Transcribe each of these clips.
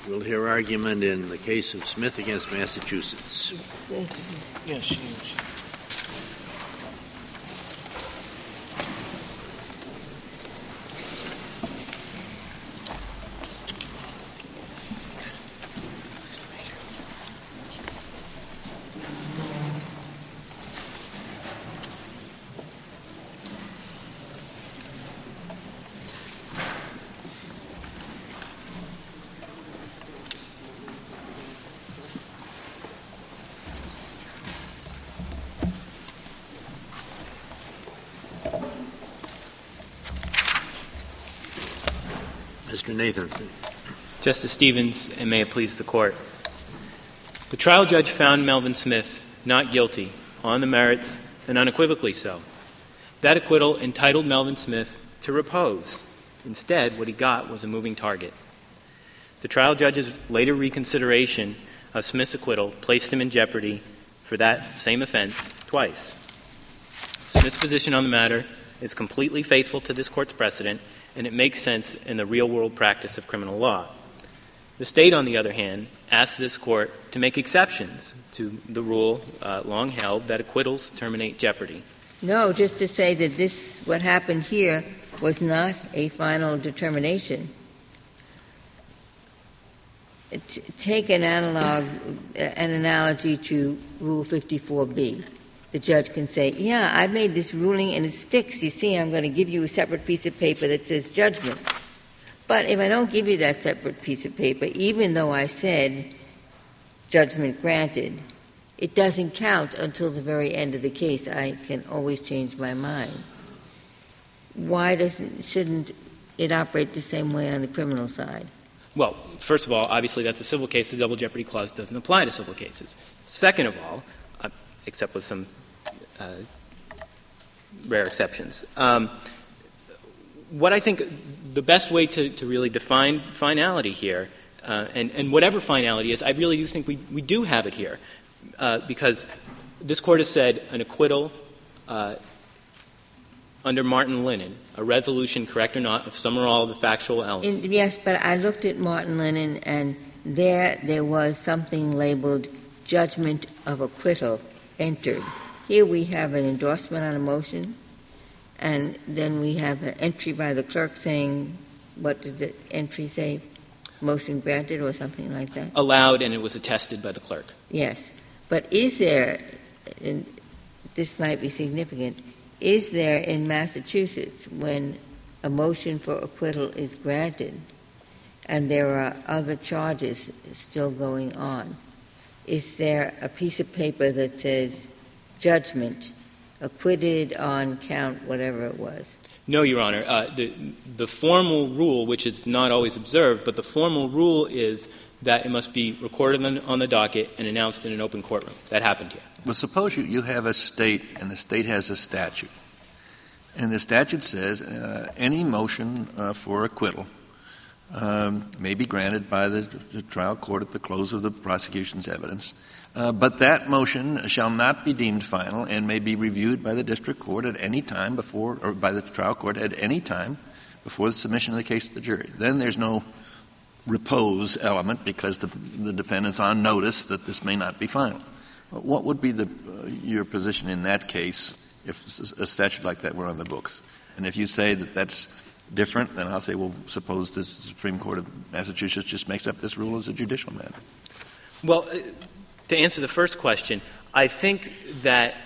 We'll hear argument in the case of Smith against Massachusetts. Yes. Mr. Nathanson. Justice Stevens, and may it please the Court. The trial judge found Melvin Smith not guilty on the merits and unequivocally so. That acquittal entitled Melvin Smith to repose. Instead, what he got was a moving target. The trial judge's later reconsideration of Smith's acquittal placed him in jeopardy for that same offense twice. Smith's position on the matter is completely faithful to this Court's precedent, and it makes sense in the real-world practice of criminal law. The State, on the other hand, asks this Court to make exceptions to the rule long held that acquittals terminate jeopardy. No, just to say that what happened here was not a final determination. Take an analogy to Rule 54B. The judge can say, yeah, I made this ruling and it sticks. You see, I'm going to give you a separate piece of paper that says judgment. But if I don't give you that separate piece of paper, even though I said judgment granted, it doesn't count until the very end of the case. I can always change my mind. Why shouldn't it operate the same way on the criminal side? Well, first of all, obviously that's a civil case. The Double Jeopardy Clause doesn't apply to civil cases. Second of all, except with some rare exceptions. What I think the best way to really define finality here, and whatever finality is, I really do think we do have it here, because this Court has said an acquittal under Martin Lennon, a resolution, correct or not, of some or all of the factual elements. Yes, but I looked at Martin Lennon, and there was something labeled judgment of acquittal entered. Here we have an endorsement on a motion, and then we have an entry by the clerk saying, what did the entry say? Motion granted or something like that? Allowed, and it was attested by the clerk. Yes. But is there, and this might be significant, is there in Massachusetts, when a motion for acquittal is granted and there are other charges still going on, is there a piece of paper that says judgment, acquitted on count whatever it was? No, Your Honor. The formal rule, which is not always observed, but the formal rule is that it must be recorded on the docket and announced in an open courtroom. That happened here. Well, suppose you have a state, and the state has a statute. And the statute says any motion for acquittal may be granted by the trial court at the close of the prosecution's evidence, but that motion shall not be deemed final and may be reviewed by the district court at any time before, or by the trial court at any time before the submission of the case to the jury. Then there's no repose element because the defendant's on notice that this may not be final. What would be your position in that case if a statute like that were on the books? And if you say that that's different, then I'll say, well, suppose the Supreme Court of Massachusetts just makes up this rule as a judicial matter. Well, to answer the first question, I think that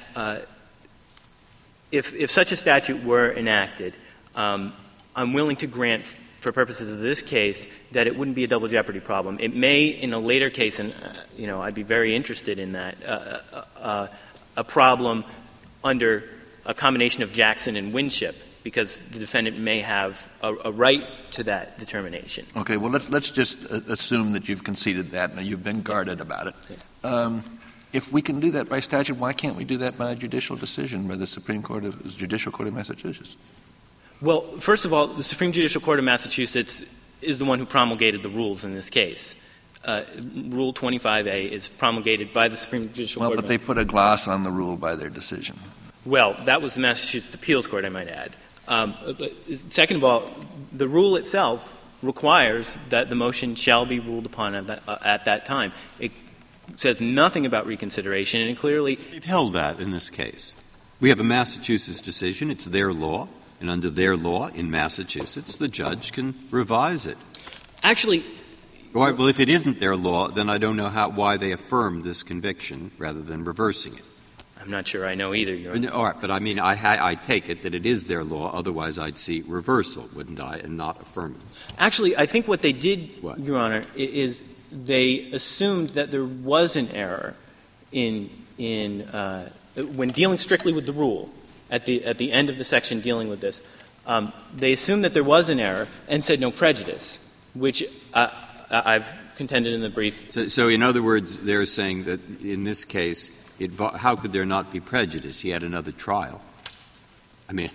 if such a statute were enacted, I'm willing to grant, for purposes of this case, that it wouldn't be a double jeopardy problem. It may, in a later case, and I'd be very interested in that, a problem under a combination of Jackson and Winship, because the defendant may have a right to that determination. Okay, well, let's just assume that you've conceded that and you've been guarded about it. Yeah. If we can do that by statute, why can't we do that by a judicial decision by the Judicial Court of Massachusetts? Well, first of all, the Supreme Judicial Court of Massachusetts is the one who promulgated the rules in this case. Rule 25A is promulgated by the Supreme Judicial Court. Well, but they put a gloss on the rule by their decision. Well, that was the Massachusetts Appeals Court, I might add. Second of all, the rule itself requires that the motion shall be ruled upon at that time. It says nothing about reconsideration, and it clearly — They've held that in this case. We have a Massachusetts decision. It's their law. And under their law in Massachusetts, the judge can revise it. Actually — Well, if it isn't their law, then I don't know why they affirmed this conviction rather than reversing it. I'm not sure I know either, Your Honor. All right, but I mean, I take it that it is their law. Otherwise, I'd see reversal, wouldn't I, and not affirmance. Actually, I think what they did, Your Honor, is they assumed that there was an error in when dealing strictly with the rule at the end of the section dealing with this. They assumed that there was an error and said no prejudice, which I've contended in the brief. So in other words, they're saying that in this case, how could there not be prejudice? He had another trial. I mean,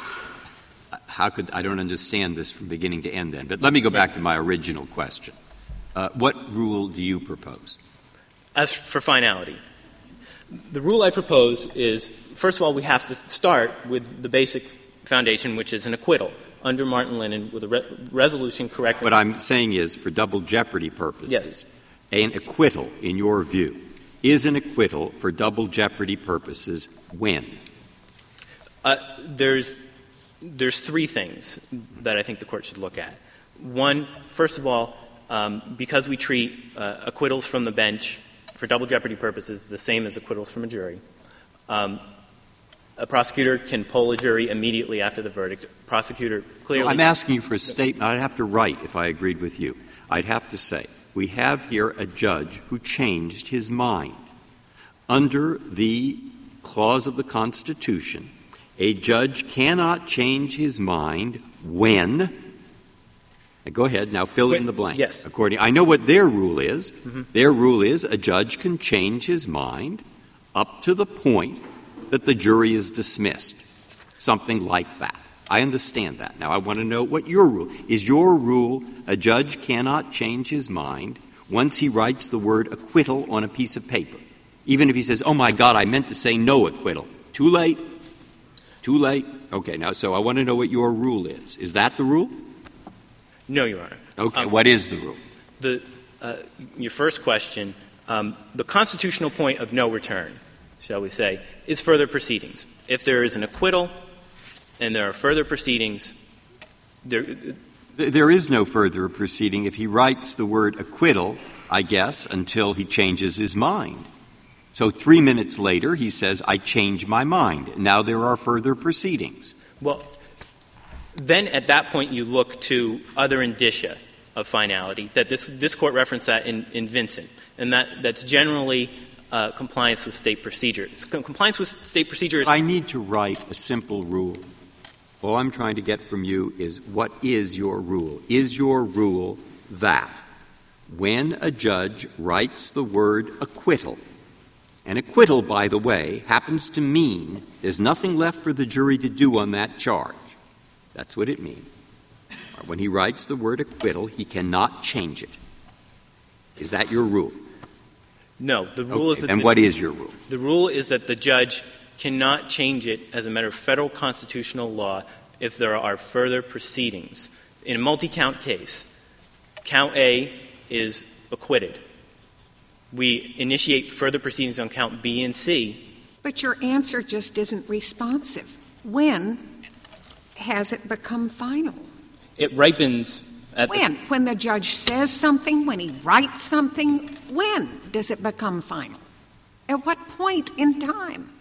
I don't understand this from beginning to end then. But let me go back to my original question. What rule do you propose? As for finality, the rule I propose is, first of all, we have to start with the basic foundation, which is an acquittal under Martin Lennon with a resolution correcting. What I'm saying is, for double jeopardy purposes, yes, an acquittal, in your view, is an acquittal for double jeopardy purposes when? There's three things that I think the Court should look at. One, first of all, because we treat acquittals from the bench for double jeopardy purposes the same as acquittals from a jury, a prosecutor can poll a jury immediately after the verdict. Prosecutor clearly — I'm asking you for a statement. I'd have to write if I agreed with you. I'd have to say, we have here a judge who changed his mind. Under the clause of the Constitution, a judge cannot change his mind when — go ahead, now fill in the blank. Yes. I know what their rule is. Mm-hmm. Their rule is a judge can change his mind up to the point that the jury is dismissed. Something like that. I understand that. Now, I want to know what your rule — is your rule a judge cannot change his mind once he writes the word acquittal on a piece of paper, even if he says, oh, my God, I meant to say no acquittal? Too late? Too late? Okay, now, so I want to know what your rule is. Is that the rule? No, Your Honor. Okay, what is the rule? Your first question, the constitutional point of no return, shall we say, is further proceedings. If there is an acquittal and there are further proceedings, there is no further proceeding if he writes the word acquittal, I guess, until he changes his mind. So 3 minutes later, he says, I change my mind. Now there are further proceedings. Well, then at that point you look to other indicia of finality. That this Court referenced that in Vincent, and that's generally compliance with state procedure. Compliance with state procedure is — I need to write a simple rule. All I'm trying to get from you is, what is your rule? Is your rule that when a judge writes the word acquittal — and acquittal, by the way, happens to mean there's nothing left for the jury to do on that charge. That's what it means. When he writes the word acquittal, he cannot change it. Is that your rule? No. The rule is that — and what is your rule? The rule is that the judge cannot change it as a matter of federal constitutional law if there are further proceedings. In a multi-count case, count A is acquitted. We initiate further proceedings on count B and C. But your answer just isn't responsive. When has it become final? It ripens at when? When the judge says something, when he writes something, when does it become final? At what point in time?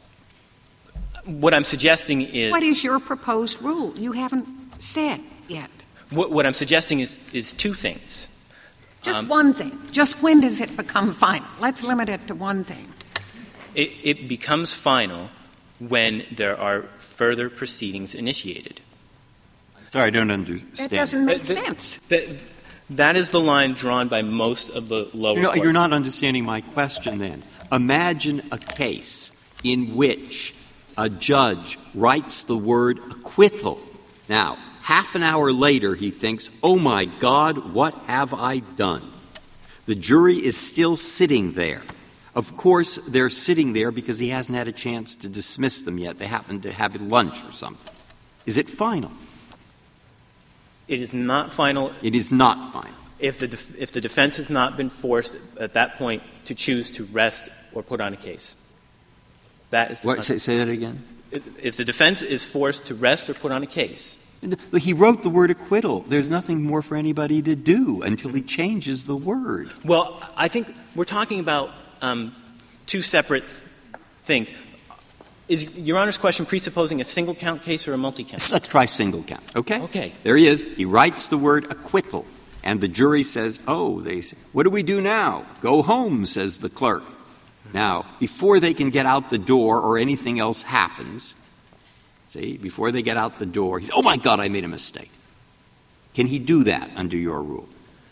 What I'm suggesting is — What is your proposed rule? You haven't said yet. What I'm suggesting is two things. Just one thing. Just when does it become final? Let's limit it to one thing. It becomes final when there are further proceedings initiated. Sorry, I don't understand. That doesn't make sense. That is the line drawn by most of the lower courts. You're not understanding my question then. Imagine a case in which a judge writes the word acquittal. Now, half an hour later, he thinks, oh, my God, what have I done? The jury is still sitting there. Of course, they're sitting there because he hasn't had a chance to dismiss them yet. They happen to have lunch or something. Is it final? It is not final. It is not final. If the defense has not been forced at that point to choose to rest or put on a case. That is What, say that again? If the defense is forced to rest or put on a case. He wrote the word acquittal. There's nothing more for anybody to do until he changes the word. Well, I think we're talking about two separate things. Is Your Honor's question presupposing a single-count case or a multi-count? Let's try single count, okay? Okay. There he is. He writes the word acquittal, and the jury says, they say, what do we do now? Go home, says the clerk. Now, before they can get out the door or anything else happens, before they get out the door, he's, oh, my God, I made a mistake. Can he do that under your rule?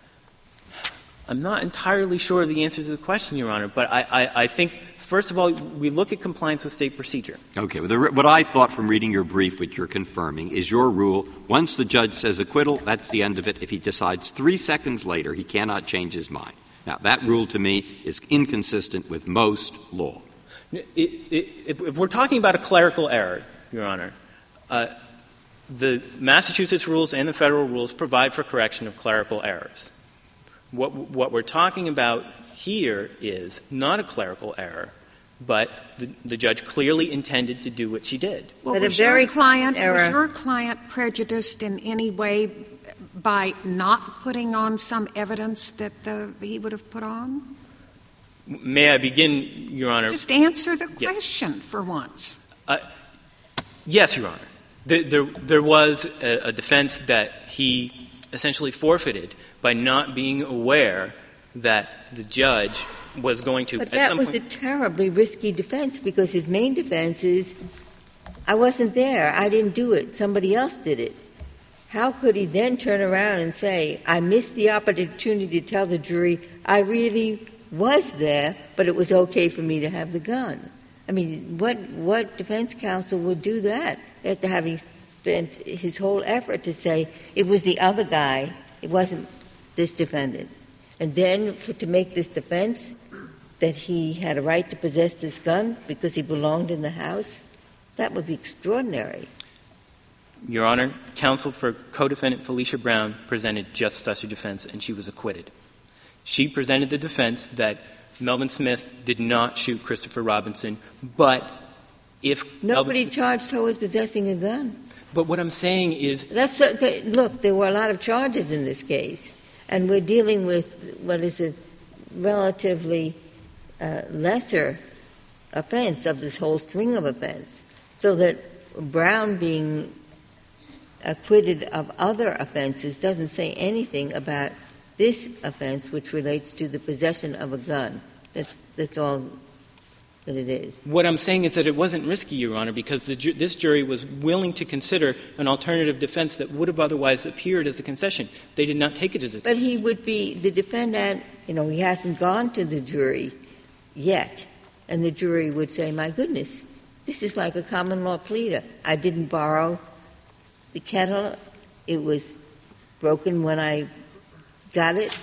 I'm not entirely sure of the answer to the question, Your Honor, but I think, first of all, we look at compliance with state procedure. Okay. Well, what I thought from reading your brief, which you're confirming, is your rule, once the judge says acquittal, that's the end of it. If he decides 3 seconds later, he cannot change his mind. Now, that rule to me is inconsistent with most law. If we're talking about a clerical error, Your Honor, the Massachusetts rules and the federal rules provide for correction of clerical errors. What we're talking about here is not a clerical error, but the judge clearly intended to do what she did. Well, But was your client prejudiced in any way by not putting on some evidence that he would have put on? May I begin, Your Honor? Just answer the question for once. Yes, Your Honor. There was a defense that he essentially forfeited by not being aware that the judge was going to. But that was a terribly risky defense, because his main defense is, I wasn't there, I didn't do it, somebody else did it. How could he then turn around and say, I missed the opportunity to tell the jury I really was there, but it was okay for me to have the gun? I mean, what defense counsel would do that after having spent his whole effort to say it was the other guy, it wasn't this defendant? And then to make this defense that he had a right to possess this gun because he belonged in the house, that would be extraordinary. Your Honor, counsel for co-defendant Felicia Brown presented just such a defense, and she was acquitted. She presented the defense that Melvin Smith did not shoot Christopher Robinson, but if nobody charged her with possessing a gun. But what I'm saying is, look, there were a lot of charges in this case, and we're dealing with what is a relatively lesser offense of this whole string of offense, so that Brown being acquitted of other offenses doesn't say anything about this offense, which relates to the possession of a gun. That's all that it is. What I'm saying is that it wasn't risky, Your Honor, because this jury was willing to consider an alternative defense that would have otherwise appeared as a concession. They did not take it as a concession. But he would be the defendant, he hasn't gone to the jury yet, and the jury would say, my goodness, this is like a common law pleader. I didn't borrow the kettle. It was broken when I got it,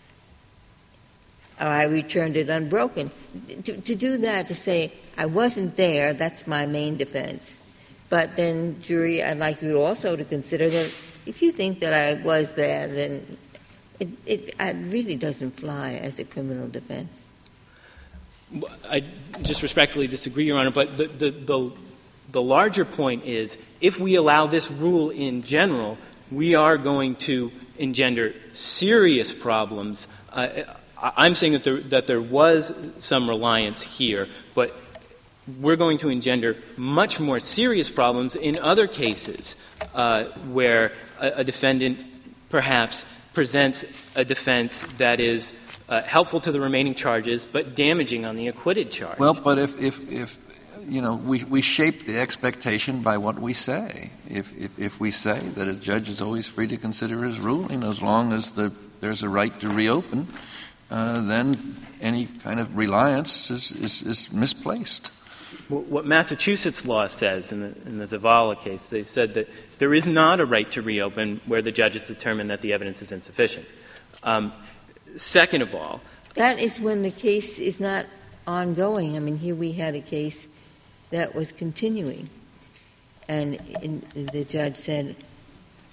or I returned it unbroken. To do that, to say, I wasn't there, that's my main defense. But then, jury, I'd like you also to consider that if you think that I was there, then it really doesn't fly as a criminal defense. I just respectfully disagree, Your Honor, but the larger point is, if we allow this rule in general, we are going to engender serious problems. I'm saying that there was some reliance here, but we're going to engender much more serious problems in other cases where a defendant perhaps presents a defense that is helpful to the remaining charges but damaging on the acquitted charge. Well, but if we shape the expectation by what we say. If we say that a judge is always free to consider his ruling as long as there's a right to reopen, then any kind of reliance is misplaced. What Massachusetts law says in the Zavala case, they said that there is not a right to reopen where the judge has determined that the evidence is insufficient. Second of all, that is when the case is not ongoing. I mean, here we had a case that was continuing, and the judge said,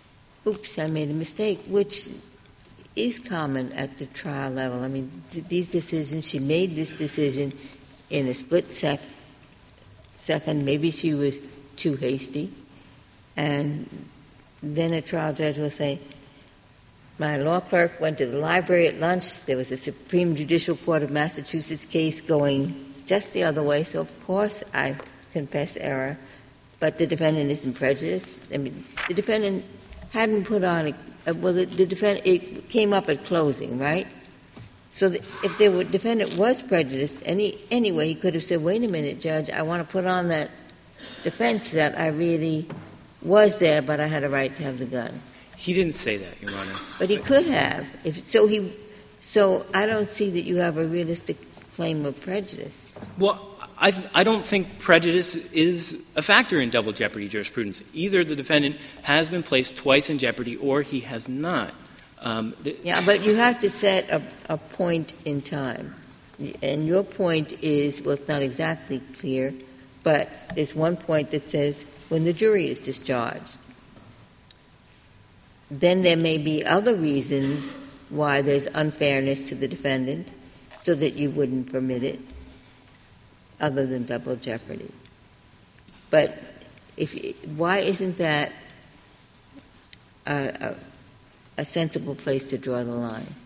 oops, I made a mistake, which is common at the trial level. I mean, these decisions, she made this decision in a split second. Maybe she was too hasty. And then a trial judge will say, my law clerk went to the library at lunch. There was a Supreme Judicial Court of Massachusetts case going just the other way, so of course I confess error. But the defendant isn't prejudiced. I mean, the defendant hadn't put on the defendant, it came up at closing, right? So if the defendant was prejudiced anyway, he could have said, wait a minute, Judge, I want to put on that defense that I really was there, but I had a right to have the gun. He didn't say that, Your Honor. But he could have. So I don't see that you have a realistic claim of prejudice. Well, I don't think prejudice is a factor in double jeopardy jurisprudence. Either the defendant has been placed twice in jeopardy or he has not. But you have to set a point in time. And your point is, well, it's not exactly clear, but there's one point that says when the jury is discharged. Then there may be other reasons why there's unfairness to the defendant so that you wouldn't permit it, other than double jeopardy. But why isn't that a sensible place to draw the line?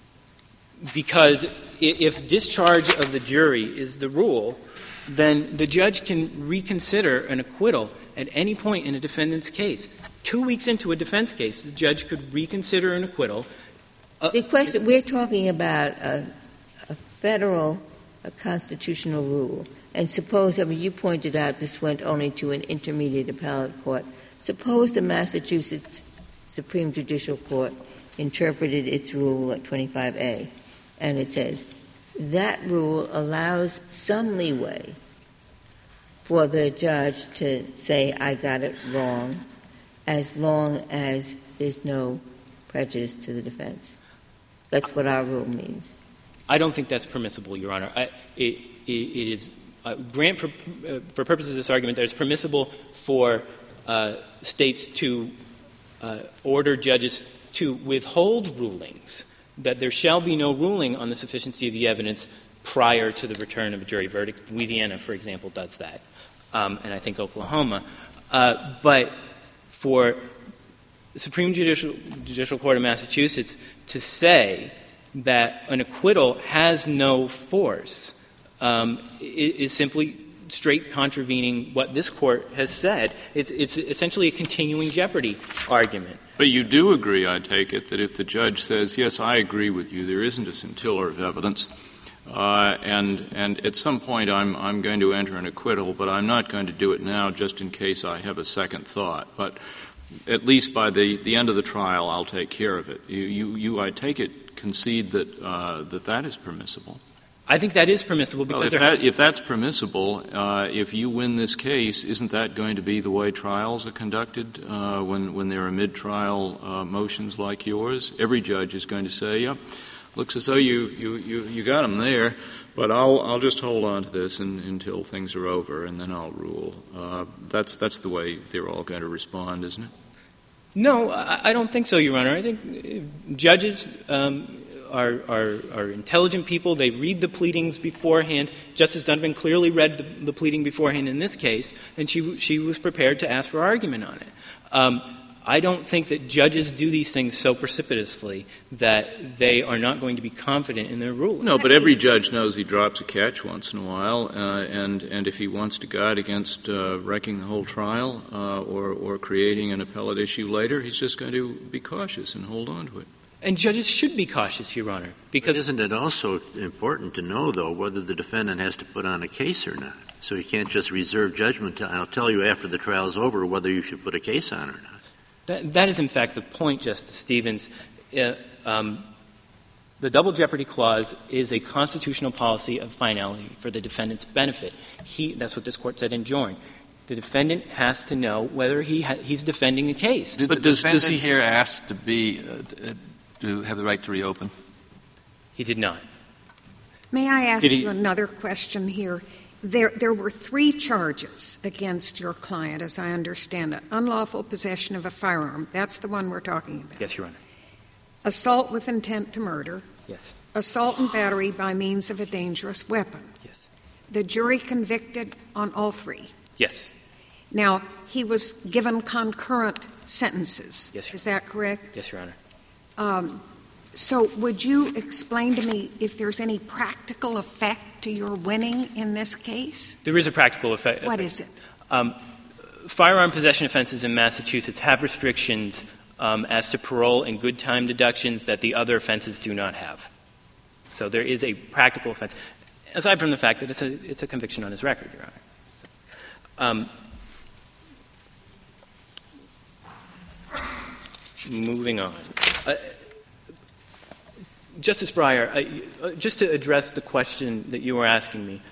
Because if discharge of the jury is the rule, then the judge can reconsider an acquittal at any point in a defendant's case. 2 weeks into a defense case, the judge could reconsider an acquittal. The question, we're talking about a federal constitutional rule. And suppose, you pointed out this went only to an intermediate appellate court. Suppose the Massachusetts Supreme Judicial Court interpreted its rule at 25A, and it says that rule allows some leeway for the judge to say, I got it wrong, as long as there's no prejudice to the defense. That's what our rule means. I don't think that's permissible, Your Honor. It is grant for purposes of this argument that it's permissible for states to order judges to withhold rulings, that there shall be no ruling on the sufficiency of the evidence prior to the return of a jury verdict. Louisiana, for example, does that, and I think Oklahoma. But for the Supreme Judicial Court of Massachusetts to say that an acquittal has no force is simply straight contravening what this Court has said. It's essentially a continuing jeopardy argument. But you do agree, I take it, that if the judge says, yes, I agree with you, there isn't a scintilla of evidence, and at some point I'm going to enter an acquittal, but I'm not going to do it now just in case I have a second thought. But at least by the end of the trial, I'll take care of it. You I take it, concede that that is permissible. I think that is permissible because if that's permissible, if you win this case, isn't that going to be the way trials are conducted when there are mid-trial motions like yours? Every judge is going to say, "Yeah, looks as though you got them there, but I'll just hold on to this until things are over, and then I'll rule." That's the way they're all going to respond, isn't it? No, I don't think so, Your Honor. I think judges are intelligent people. They read the pleadings beforehand. Justice Donovan clearly read the pleading beforehand in this case, and she was prepared to ask for argument on it. I don't think that judges do these things so precipitously that they are not going to be confident in their ruling. No, but every judge knows he drops a catch once in a while, and if he wants to guard against wrecking the whole trial or creating an appellate issue later, he's just going to be cautious and hold on to it. And judges should be cautious, Your Honor, because isn't it also important to know, though, whether the defendant has to put on a case or not? So you can't just reserve judgment. I'll tell you after the trial is over whether you should put a case on or not. That is, in fact, the point, Justice Stevens. The Double Jeopardy Clause is a constitutional policy of finality for the defendant's benefit. That's what this Court said in Jorn. The defendant has to know whether he's defending a case. Did the defendant here ask to be to have the right to reopen? He did not. May I ask you another question here? There were 3 charges against your client, as I understand it. Unlawful possession of a firearm. That's the one we're talking about. Yes, Your Honor. Assault with intent to murder. Yes. Assault and battery by means of a dangerous weapon. Yes. The jury convicted on all 3. Yes. Now, he was given concurrent sentences. Yes, Your Is that correct? Yes, Your Honor. So would you explain to me if there's any practical effect to your winning in this case? There is a practical effect. What is it? Firearm possession offenses in Massachusetts have restrictions as to parole and good time deductions that the other offenses do not have. So there is a practical offense, aside from the fact that it's a conviction on his record, Your Honor. Moving on. Justice Breyer, just to address the question that you were asking me,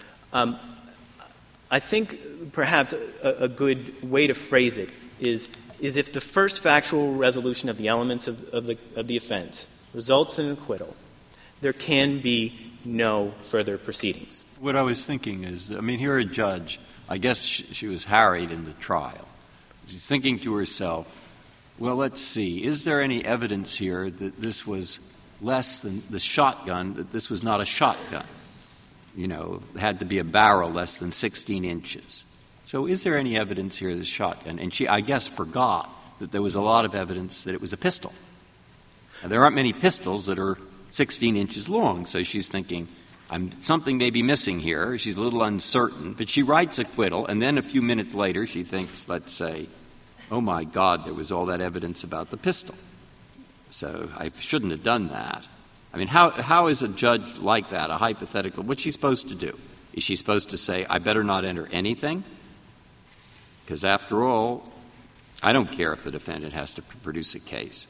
I think perhaps a good way to phrase it is if the first factual resolution of the elements of the offense results in an acquittal, there can be no further proceedings. What I was thinking is, here a judge, I guess she was harried in the trial. She's thinking to herself, well, let's see, is there any evidence here that this was less than the shotgun, that this was not a shotgun? Had to be a barrel less than 16 inches. So is there any evidence here of the shotgun? And she, I guess, forgot that there was a lot of evidence that it was a pistol. Now, there aren't many pistols that are 16 inches long, so she's thinking, something may be missing here. She's a little uncertain, but she writes acquittal, and then a few minutes later she thinks, let's say, oh, my God, there was all that evidence about the pistol. So I shouldn't have done that. How is a judge like that, a hypothetical, what's she supposed to do? Is she supposed to say, I better not enter anything? Because after all, I don't care if the defendant has to produce a case.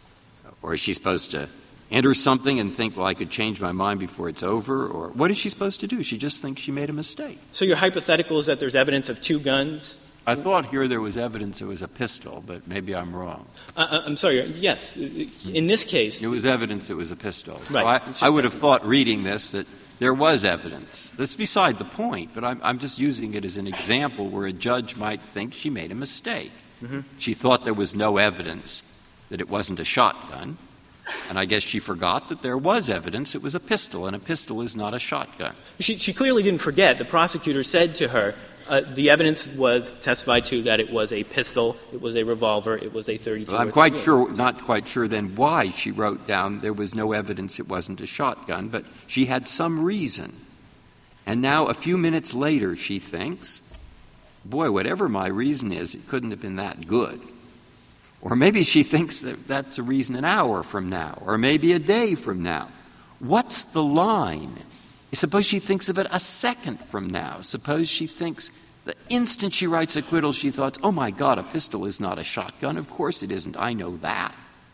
Or is she supposed to enter something and think, well, I could change my mind before it's over? Or what is she supposed to do? She just thinks she made a mistake. So your hypothetical is that there's evidence of 2 guns? I thought here there was evidence it was a pistol, but maybe I'm wrong. I'm sorry. Yes. In this case. It was evidence it was a pistol. Right. So I would have thought reading this that there was evidence. That's beside the point, but I'm just using it as an example where a judge might think she made a mistake. Mm-hmm. She thought there was no evidence that it wasn't a shotgun, and I guess she forgot that there was evidence it was a pistol, and a pistol is not a shotgun. She clearly didn't forget. The prosecutor said to her, the evidence was testified to that it was a pistol, it was a revolver, it was a .32. Well, I'm not quite sure then why she wrote down there was no evidence it wasn't a shotgun, but she had some reason. And now a few minutes later she thinks, boy, whatever my reason is, it couldn't have been that good. Or maybe she thinks that that's a reason an hour from now, or maybe a day from now. What's the line? Suppose she thinks of it a second from now. Suppose she thinks the instant she writes acquittal, she thought, oh, my God, a pistol is not a shotgun. Of course it isn't. I know that.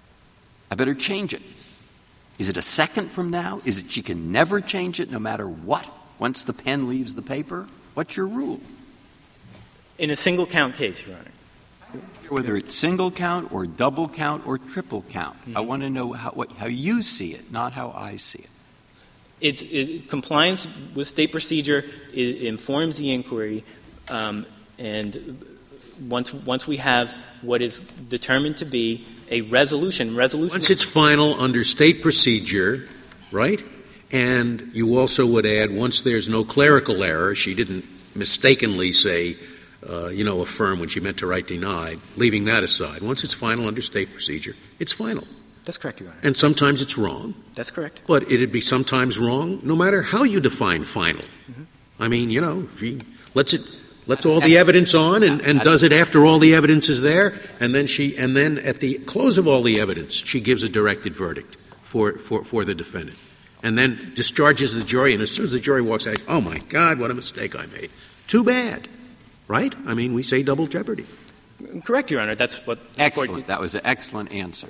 I better change it. Is it a second from now? Is it she can never change it no matter what once the pen leaves the paper? What's your rule? In a single count case, Your Honor. Whether it's single count or double count or triple count. Mm-hmm. I want to know how you see it, not how I see it. Compliance with state procedure informs the inquiry, and once we have what is determined to be a resolution. Once it's final under state procedure, right? And you also would add, once there's no clerical error, she didn't mistakenly say, affirm when she meant to write denied, leaving that aside. Once it's final under state procedure, it's final. That's correct, Your Honor. And sometimes it's wrong. That's correct. But it'd be sometimes wrong no matter how you define final. Mm-hmm. She lets all the evidence on and does it after all the evidence is there, and then at the close of all the evidence, she gives a directed verdict for the defendant. And then discharges the jury, and as soon as the jury walks out, oh my God, what a mistake I made. Too bad. Right? We say double jeopardy. Correct, Your Honor. That's what... Excellent. That was an excellent answer.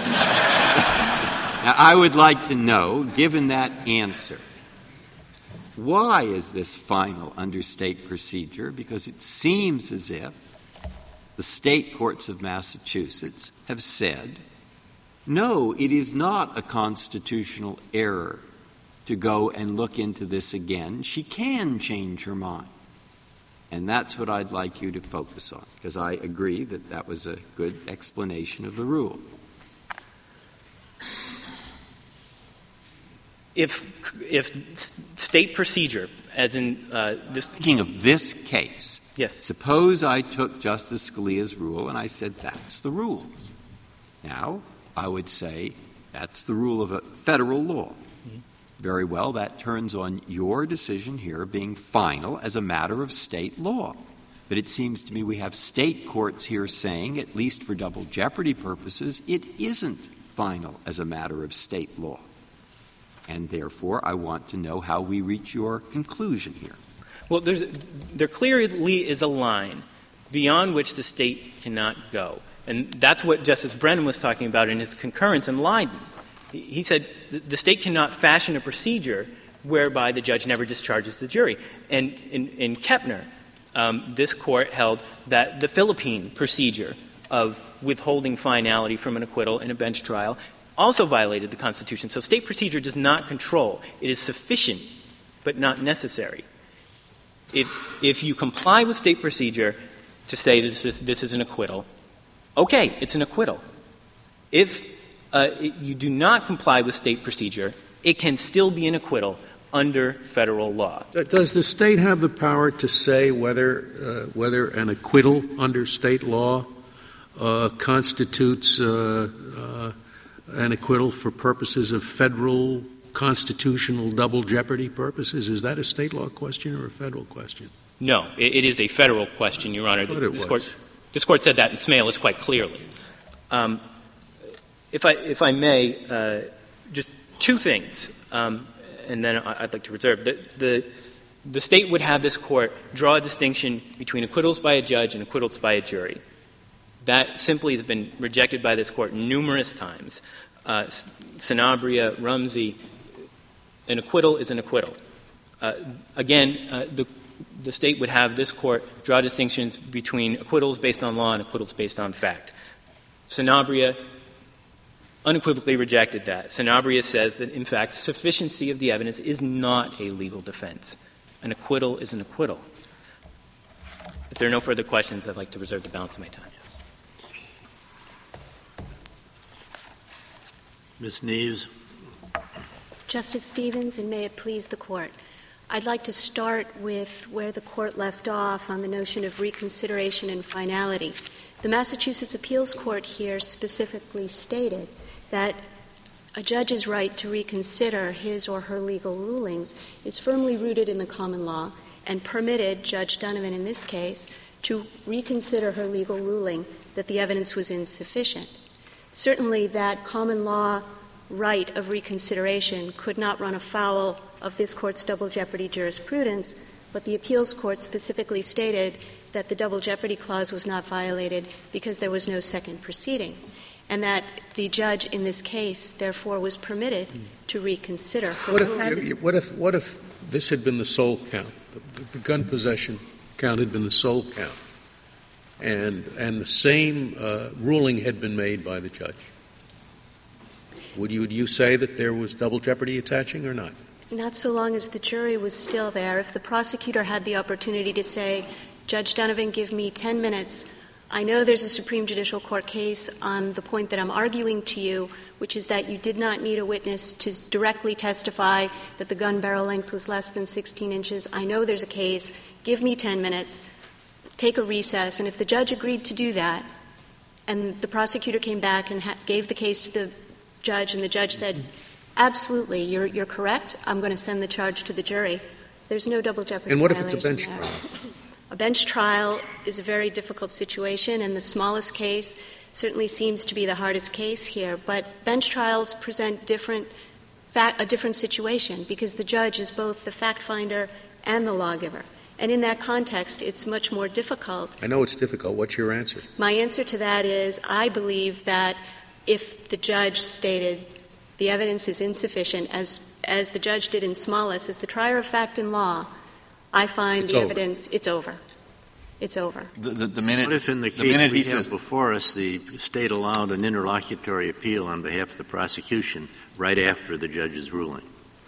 Now, I would like to know, given that answer, why is this final under state procedure? Because it seems as if the state courts of Massachusetts have said, no, it is not a constitutional error to go and look into this again, she can change her mind. And that's what I'd like you to focus on, because I agree that that was a good explanation of the rule. If state procedure, as in this... Speaking of this case, yes. Suppose I took Justice Scalia's rule and I said that's the rule. Now, I would say that's the rule of a federal law. Very well, that turns on your decision here being final as a matter of state law. But it seems to me we have state courts here saying, at least for double jeopardy purposes, it isn't final as a matter of state law. And therefore, I want to know how we reach your conclusion here. Well, there clearly is a line beyond which the state cannot go. And that's what Justice Brennan was talking about in his concurrence in Leiden. He said the state cannot fashion a procedure whereby the judge never discharges the jury. And in Kepner, this court held that the Philippine procedure of withholding finality from an acquittal in a bench trial also violated the Constitution. So state procedure does not control. It is sufficient, but not necessary. If you comply with state procedure to say this is an acquittal, okay, it's an acquittal. If you do not comply with state procedure, it can still be an acquittal under federal law. Does the state have the power to say whether an acquittal under state law constitutes an acquittal for purposes of federal constitutional double jeopardy purposes? Is that a state law question or a federal question? No, it is a federal question, Your Honor. This court said that in Smalis quite clearly. If I may, just two things, and then I'd like to reserve. The state would have this court draw a distinction between acquittals by a judge and acquittals by a jury. That simply has been rejected by this court numerous times. Sanabria, Rumsey, an acquittal is an acquittal. Again, the state would have this court draw distinctions between acquittals based on law and acquittals based on fact. Sanabria unequivocally rejected that. Sanabria says that, in fact, sufficiency of the evidence is not a legal defense. An acquittal is an acquittal. If there are no further questions, I'd like to reserve the balance of my time. Ms. Neves. Justice Stevens, and may it please the Court. I'd like to start with where the Court left off on the notion of reconsideration and finality. The Massachusetts Appeals Court here specifically stated that a judge's right to reconsider his or her legal rulings is firmly rooted in the common law and permitted Judge Donovan in this case to reconsider her legal ruling that the evidence was insufficient. Certainly that common law right of reconsideration could not run afoul of this Court's double jeopardy jurisprudence, but the appeals court specifically stated that the double jeopardy clause was not violated because there was no second proceeding, and that the judge in this case, therefore, was permitted to reconsider. What if this had been the sole count, the gun possession count had been the sole count, and the same ruling had been made by the judge? Would you say that there was double jeopardy attaching or not? Not so long as the jury was still there. If the prosecutor had the opportunity to say, Judge Donovan, give me 10 minutes. I know there's a Supreme Judicial Court case on the point that I'm arguing to you, which is that you did not need a witness to directly testify that the gun barrel length was less than 16 inches. I know there's a case. Give me 10 minutes. Take a recess. And if the judge agreed to do that, and the prosecutor came back and gave the case to the judge, and the judge said, absolutely, you're correct, I'm going to send the charge to the jury, there's no double jeopardy violation. And what if it's a bench trial? A bench trial is a very difficult situation, and the smallest case certainly seems to be the hardest case here. But bench trials present a different situation because the judge is both the fact finder and the lawgiver. And in that context, it's much more difficult. I know it's difficult. What's your answer? My answer to that is I believe that if the judge stated the evidence is insufficient, as the judge did in Smallis, as the trier of fact in law, I find it's the over. Evidence, it's over. It's over. The minute, what if in the case we have before us the state allowed an interlocutory appeal on behalf of the prosecution right after the judge's ruling?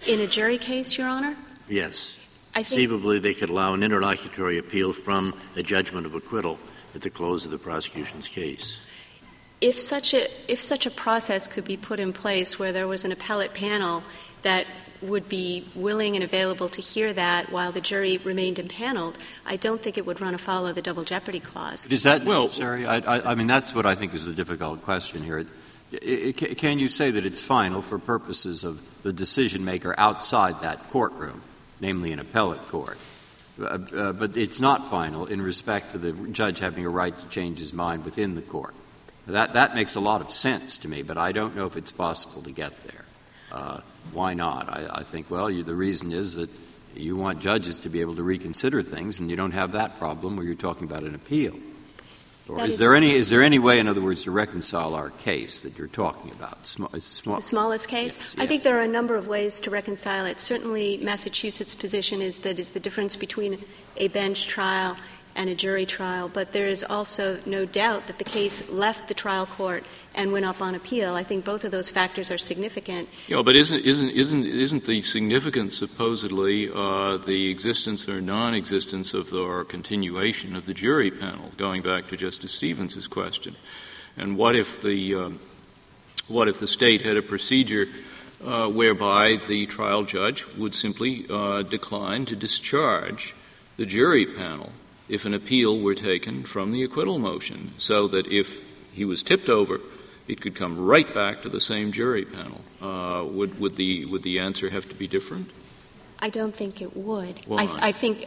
In a jury case, Your Honor? Yes. I think Conceivably, they could allow an interlocutory appeal from a judgment of acquittal at the close of the prosecution's case. if such a process could be put in place where there was an appellate panel that would be willing and available to hear that while the jury remained impaneled, I don't think it would run afoul of the Double Jeopardy Clause. Is that necessary? I mean, that's what I think is the difficult question here. Can you say that it's final for purposes of the decision-maker outside that courtroom, namely an appellate court? But it's not final in respect to the judge having a right to change his mind within the court. That makes a lot of sense to me, but I don't know if it's possible to get there. Why not? I think, well, the reason is that you want judges to be able to reconsider things, and you don't have that problem where you're talking about an appeal. Or is there any way, in other words, to reconcile our case that you're talking about? The smallest case? Yes. I think there are a number of ways to reconcile it. Certainly, Massachusetts' position is that is the difference between a bench trial and a jury trial, but there is also no doubt that the case left the trial court and went up on appeal. I think both of those factors are significant. Yeah, but isn't the significance supposedly the existence or non-existence of or continuation of the jury panel? Going back to Justice Stevens's question, and what if the state had a procedure whereby the trial judge would simply decline to discharge the jury panel if an appeal were taken from the acquittal motion, so that if he was tipped over, it could come right back to the same jury panel? Would the answer have to be different? I don't think it would. Why? I think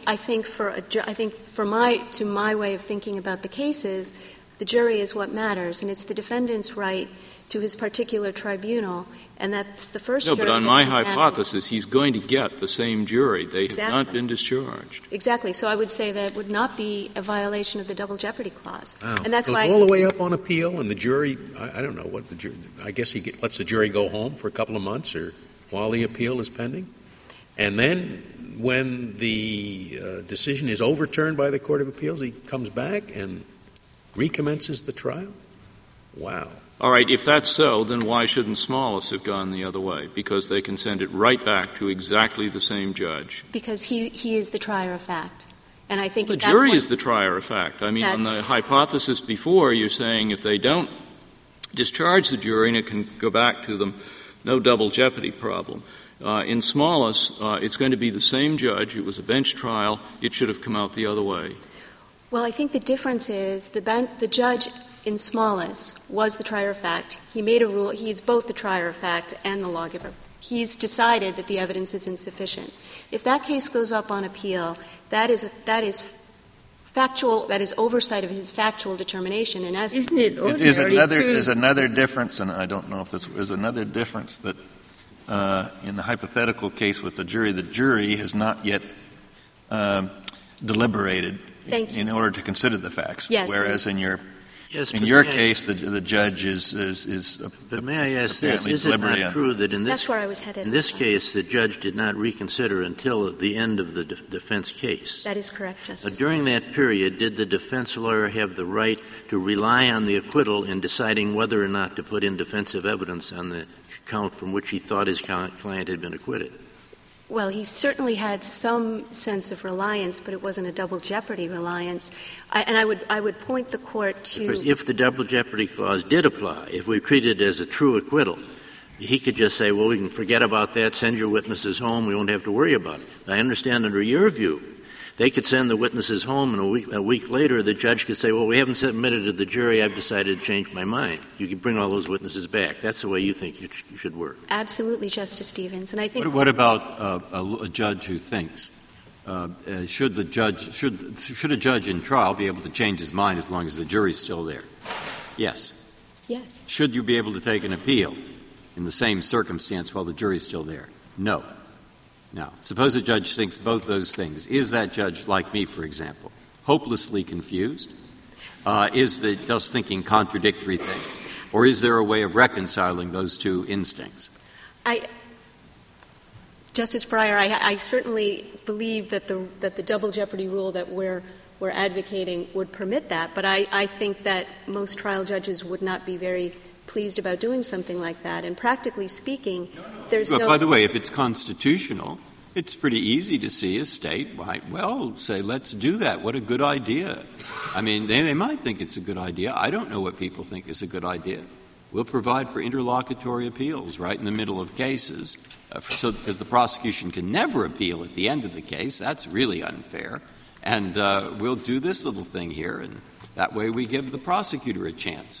to my way of thinking about the cases, the jury is what matters, and it's the defendant's right to his particular tribunal, and that's the first jury. No, but on my hypothesis, he's going to get the same jury. They have not been discharged. Exactly. So I would say that would not be a violation of the Double Jeopardy Clause. Wow. And that's so why all the way up on appeal, and the jury, I don't know what the jury, I guess he lets the jury go home for a couple of months or while the appeal is pending. And then when the decision is overturned by the Court of Appeals, he comes back and recommences the trial? Wow. All right, if that's so, then why shouldn't Smallest have gone the other way? Because they can send it right back to exactly the same judge. Because he is the trier of fact. And I think the jury is the trier of fact. I mean, on the hypothesis before, you're saying if they don't discharge the jury and it can go back to them, no double jeopardy problem. In Smallest, it's going to be the same judge. It was a bench trial. It should have come out the other way. Well, I think the difference is the judge in Smallest was the trier of fact. He made a rule. He's both the trier of fact and the lawgiver. He's decided that the evidence is insufficient. If that case goes up on appeal, that is factual. That is oversight of his factual determination. And as isn't it ordinarily true? There's another difference, and I don't know if this is another difference that in the hypothetical case with the jury has not yet deliberated in order to consider the facts. Yes. Whereas in your case, the judge is But may I ask this? Is it not true that in that's where I was headed. In this case, the judge did not reconsider until the end of the defense case? That is correct, Justice. But during that period, did the defense lawyer have the right to rely on the acquittal in deciding whether or not to put in defensive evidence on the count from which he thought his client had been acquitted? Well, he certainly had some sense of reliance, but it wasn't a double jeopardy reliance. I would point the court to because if the double jeopardy clause did apply, if we treated it as a true acquittal, he could just say, well, we can forget about that, send your witnesses home, we won't have to worry about it. I understand under your view, they could send the witnesses home, and a week later the judge could say, well, we haven't submitted to the jury, I've decided to change my mind. You could bring all those witnesses back. That's the way you think you should work. Absolutely, Justice Stevens. And I think What about a judge who thinks should a judge in trial be able to change his mind as long as the jury's still there? Yes. Yes. Should you be able to take an appeal in the same circumstance while the jury's still there? No. Now, suppose a judge thinks both those things. Is that judge, like me, for example, hopelessly confused? Is the just thinking contradictory things? Or is there a way of reconciling those two instincts? Justice Breyer, I certainly believe that the double jeopardy rule that we're advocating would permit that, but I think that most trial judges would not be very pleased about doing something like that. And practically speaking, there's but no... by the way, if it's constitutional, it's pretty easy to see a state might say, let's do that. What a good idea. I mean, they might think it's a good idea. I don't know what people think is a good idea. We'll provide for interlocutory appeals right in the middle of cases, because the prosecution can never appeal at the end of the case. That's really unfair. And we'll do this little thing here, and that way we give the prosecutor a chance.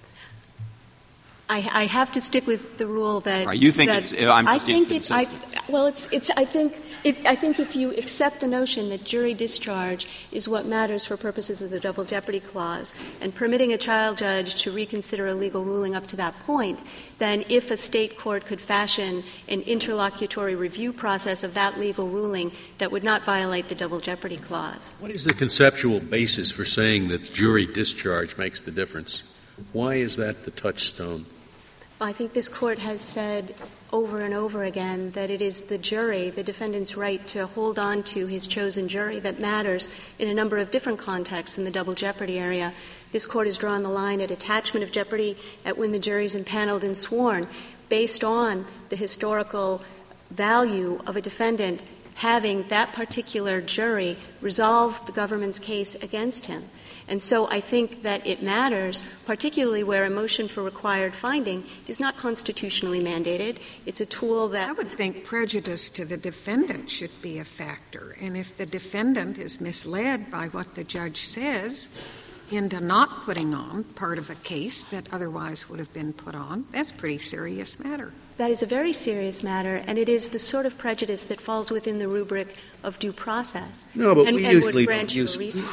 I have to stick with the rule that. Right, you think it's? I'm just I think it's. I think if you accept the notion that jury discharge is what matters for purposes of the Double Jeopardy Clause, and permitting a trial judge to reconsider a legal ruling up to that point, then if a state court could fashion an interlocutory review process of that legal ruling, that would not violate the Double Jeopardy Clause. What is the conceptual basis for saying that jury discharge makes the difference? Why is that the touchstone? I think this Court has said over and over again that it is the jury, the defendant's right to hold on to his chosen jury, that matters in a number of different contexts in the double jeopardy area. This Court has drawn the line at attachment of jeopardy, at when the jury's impaneled and sworn, based on the historical value of a defendant having that particular jury resolve the government's case against him. And so I think that it matters, particularly where a motion for required finding is not constitutionally mandated. It's a tool that — I would think prejudice to the defendant should be a factor. And if the defendant is misled by what the judge says into not putting on part of a case that otherwise would have been put on, that's a pretty serious matter. That is a very serious matter, and it is the sort of prejudice that falls within the rubric of due process. No, but we usually don't use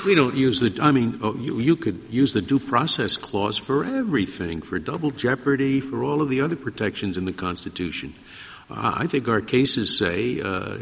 you could use the due process clause for everything, for double jeopardy, for all of the other protections in the Constitution. I think our cases say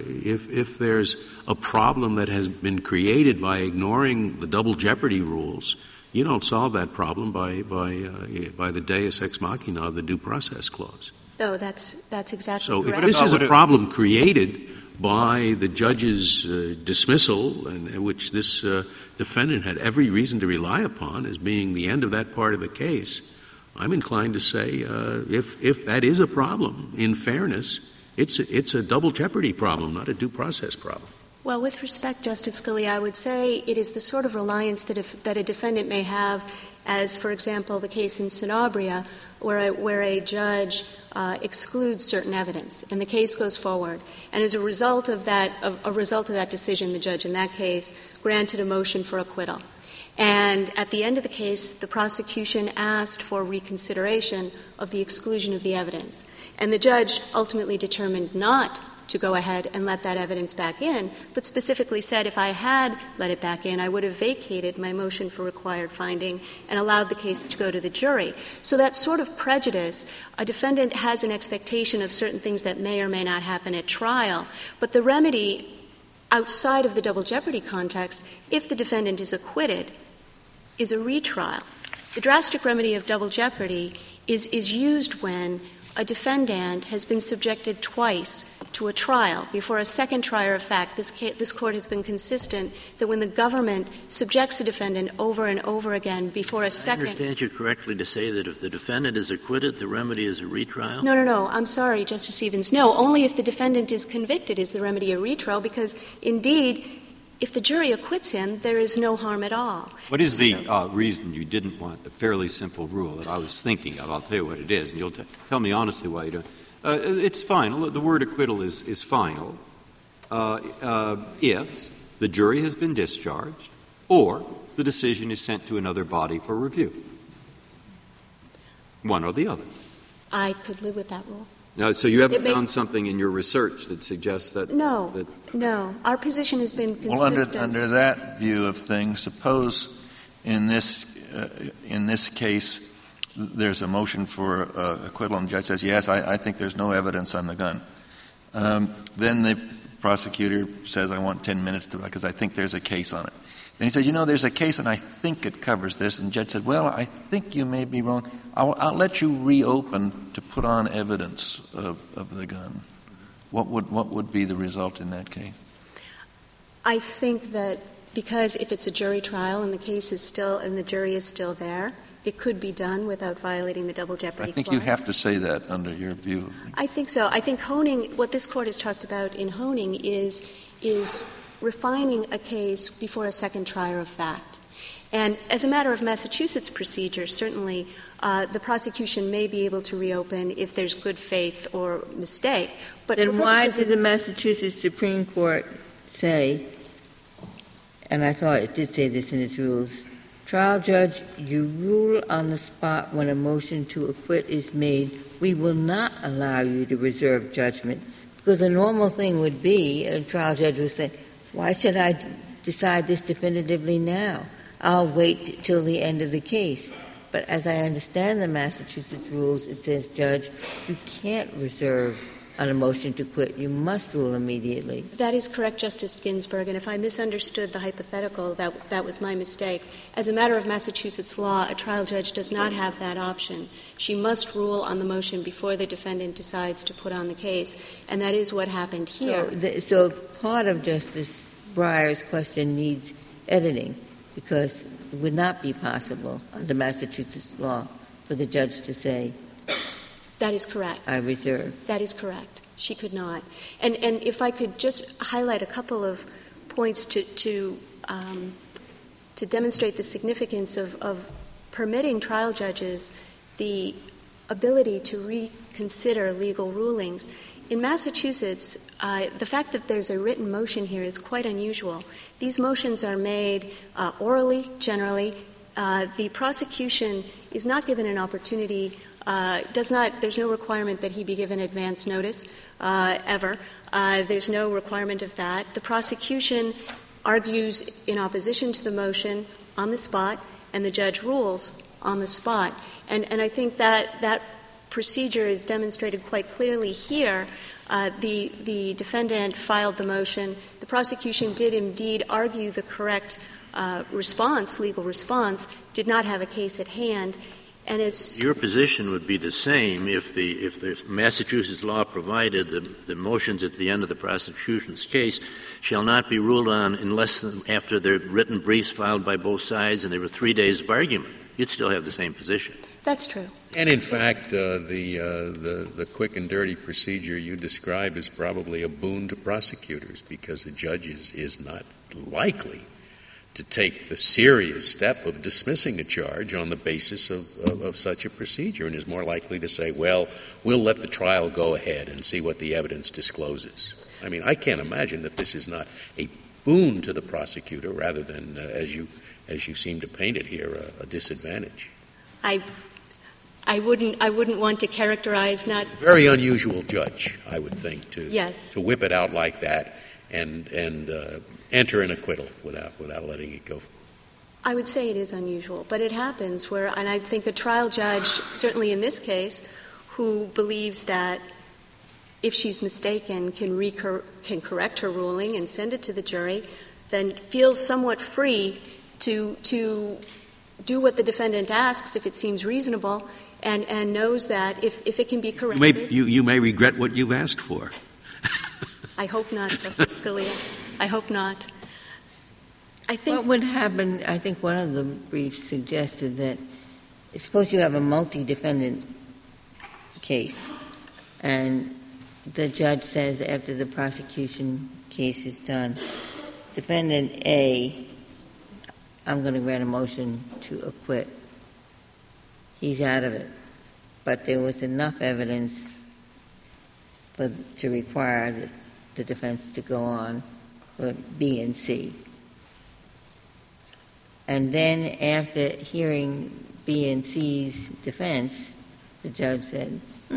if there's a problem that has been created by ignoring the double jeopardy rules, you don't solve that problem by the deus ex machina of the due process clause. No, that's exactly so correct. So if this is a problem created by the judge's dismissal, and which this defendant had every reason to rely upon as being the end of that part of the case, I'm inclined to say if that is a problem, in fairness, it's a double jeopardy problem, not a due process problem. Well, with respect, Justice Scalia, I would say it is the sort of reliance that a defendant may have, as, for example, the case in Sanabria, where a judge excludes certain evidence, and the case goes forward. And as a result of that decision, the judge in that case granted a motion for acquittal. And at the end of the case, the prosecution asked for reconsideration of the exclusion of the evidence. And the judge ultimately determined not to go ahead and let that evidence back in, but specifically said if I had let it back in, I would have vacated my motion for required finding and allowed the case to go to the jury. So that sort of prejudice, a defendant has an expectation of certain things that may or may not happen at trial, but the remedy outside of the double jeopardy context, if the defendant is acquitted, is a retrial. The drastic remedy of double jeopardy is used when a defendant has been subjected twice to a trial. Before a second trier of fact, this Court has been consistent that when the government subjects a defendant over and over again before a second — I understand you correctly to say that if the defendant is acquitted, the remedy is a retrial? No. I'm sorry, Justice Stevens. No, only if the defendant is convicted is the remedy a retrial, because, indeed, if the jury acquits him, there is no harm at all. What is the reason you didn't want the fairly simple rule that I was thinking of? I'll tell you what it is, and you'll tell me honestly why you don't. It's final. The word acquittal is final if the jury has been discharged or the decision is sent to another body for review. One or the other. I could live with that rule. No, so you haven't found something in your research that suggests that? No. Our position has been consistent. Well, under that view of things, suppose in this case there's a motion for acquittal and the judge says, yes, I think there's no evidence on the gun. Then the prosecutor says, I want 10 minutes because I think there's a case on it. Then he said, there's a case and I think it covers this. And the judge said, well, I think you may be wrong. I'll let you reopen to put on evidence of the gun. What would be the result in that case? I think that because if it's a jury trial and the case is still and the jury is still there, it could be done without violating the double jeopardy clause. I think you have to say that under your view. I think so. I think honing, what this Court has talked about in honing is refining a case before a second trier of fact. And as a matter of Massachusetts procedure, certainly the prosecution may be able to reopen if there's good faith or mistake. But then why did the Massachusetts Supreme Court say, and I thought it did say this in its rules, trial judge, you rule on the spot when a motion to acquit is made. We will not allow you to reserve judgment. Because a normal thing would be a trial judge would say, why should I decide this definitively now? I'll wait till the end of the case. But as I understand the Massachusetts rules, it says, Judge, you can't reserve on a motion to quit. You must rule immediately. That is correct, Justice Ginsburg. And if I misunderstood the hypothetical, that was my mistake. As a matter of Massachusetts law, a trial judge does not have that option. She must rule on the motion before the defendant decides to put on the case. And that is what happened here. So part of Justice Breyer's question needs editing, because it would not be possible under Massachusetts law for the judge to say, that is correct. I reserve. That is correct. She could not. And if I could just highlight a couple of points to demonstrate the significance of permitting trial judges the ability to reconsider legal rulings. In Massachusetts, the fact that there's a written motion here is quite unusual. These motions are made orally, generally. The prosecution is not given an opportunity, there's no requirement that he be given advance notice, ever. There's no requirement of that. The prosecution argues in opposition to the motion on the spot, and the judge rules on the spot. And I think that procedure is demonstrated quite clearly here. The defendant filed the motion. The prosecution did indeed argue the correct legal response, did not have a case at hand. And your position would be the same if the Massachusetts law provided the motions at the end of the prosecution's case shall not be ruled on unless after the written briefs filed by both sides and there were 3 days of argument. You'd still have the same position. That's true. And in fact, the quick and dirty procedure you describe is probably a boon to prosecutors, because a judge is not likely to take the serious step of dismissing a charge on the basis of such a procedure, and is more likely to say, well, we'll let the trial go ahead and see what the evidence discloses. I mean, I can't imagine that this is not a boon to the prosecutor rather than, as you seem to paint it here, a disadvantage. I wouldn't want to characterize not very unusual judge, I would think, to whip it out like that and enter an acquittal without letting it go. I would say it is unusual, but it happens and I think a trial judge, certainly in this case, who believes that if she's mistaken can correct her ruling and send it to the jury, then feels somewhat free to do what the defendant asks if it seems reasonable, and knows that if it can be corrected. You may regret what you've asked for. I hope not, Justice Scalia. I hope not. I think what would happen, I think one of the briefs suggested that suppose you have a multi-defendant case, and the judge says after the prosecution case is done, Defendant A, I'm going to grant a motion to acquit. He's out of it. But there was enough evidence to require the defense to go on for B and C. And then after hearing B and C's defense, the judge said,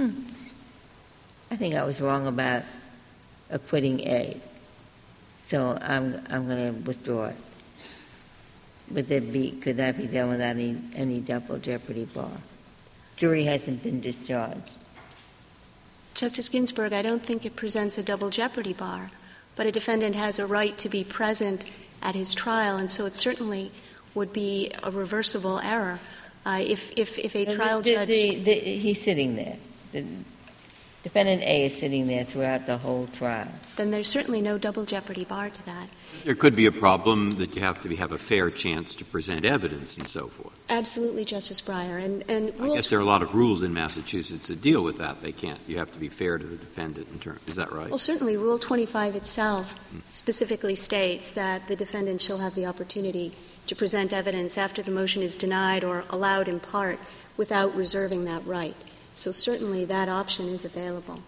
I think I was wrong about acquitting A. So I'm going to withdraw it. Could that be done without any double jeopardy bar? Jury hasn't been discharged. Justice Ginsburg, I don't think it presents a double jeopardy bar, but a defendant has a right to be present at his trial, and so it certainly would be a reversible error if a trial judge. He's sitting there. Defendant A is sitting there throughout the whole trial. Then there's certainly no double jeopardy bar to that. There could be a problem that you have to have a fair chance to present evidence and so forth. Absolutely, Justice Breyer. And I guess there are a lot of rules in Massachusetts that deal with that. They can't. You have to be fair to the defendant in terms. Is that right? Well, certainly, Rule 25 itself specifically states that the defendant shall have the opportunity to present evidence after the motion is denied or allowed in part without reserving that right. So certainly that option is available.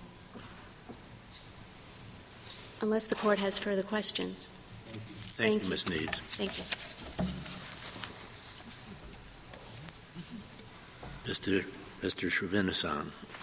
Unless the Court has further questions. Thank you, Ms. Needs. Thank you. Mr. Srinivasan.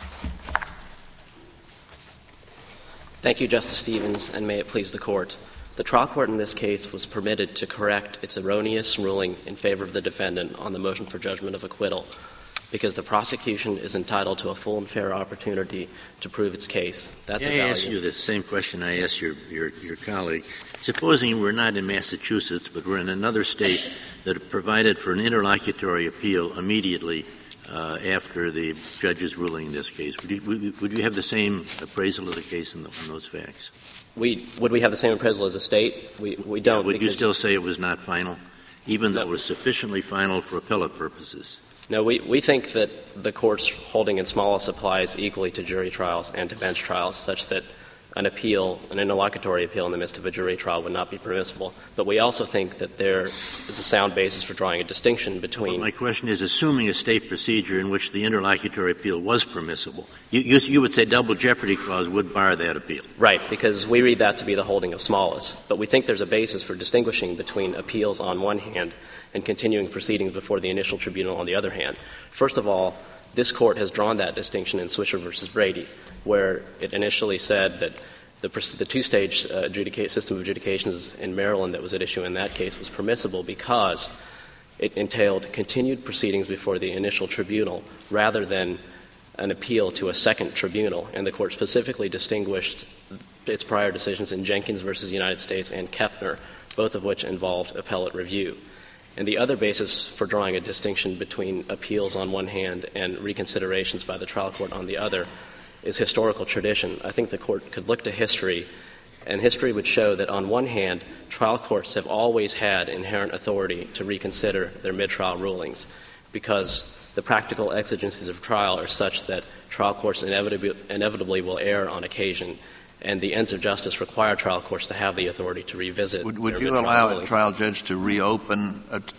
Thank you, Justice Stevens, and may it please the Court. The trial court in this case was permitted to correct its erroneous ruling in favor of the defendant on the motion for judgment of acquittal because the prosecution is entitled to a full and fair opportunity to prove its case. That's a value. I ask you the same question I asked your colleague. Supposing we're not in Massachusetts, but we're in another state that provided for an interlocutory appeal immediately after the judge's ruling in this case, would you have the same appraisal of the case in those facts? Would we have the same appraisal as a state? We don't. Would you still say it was not final, even though it was sufficiently final for appellate purposes? No, we think that the Court's holding in Smallest applies equally to jury trials and to bench trials, such that an interlocutory appeal in the midst of a jury trial would not be permissible. But we also think that there is a sound basis for drawing a distinction between— Well, my question is, assuming a state procedure in which the interlocutory appeal was permissible, you would say double jeopardy clause would bar that appeal. Right, because we read that to be the holding of Smallest. But we think there's a basis for distinguishing between appeals on one hand and continuing proceedings before the initial tribunal on the other hand. First of all, this Court has drawn that distinction in Swisher v. Brady, where it initially said that the two-stage system of adjudications in Maryland that was at issue in that case was permissible because it entailed continued proceedings before the initial tribunal rather than an appeal to a second tribunal. And the Court specifically distinguished its prior decisions in Jenkins v. United States and Kepner, both of which involved appellate review. And the other basis for drawing a distinction between appeals on one hand and reconsiderations by the trial court on the other is historical tradition. I think the Court could look to history, and history would show that on one hand, trial courts have always had inherent authority to reconsider their mid-trial rulings because the practical exigencies of trial are such that trial courts inevitably will err on occasion, and the ends of justice require trial courts to have the authority to revisit Would their you mid-trial allow rulings. a trial judge to reopen,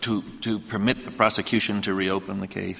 to permit the prosecution to reopen the case?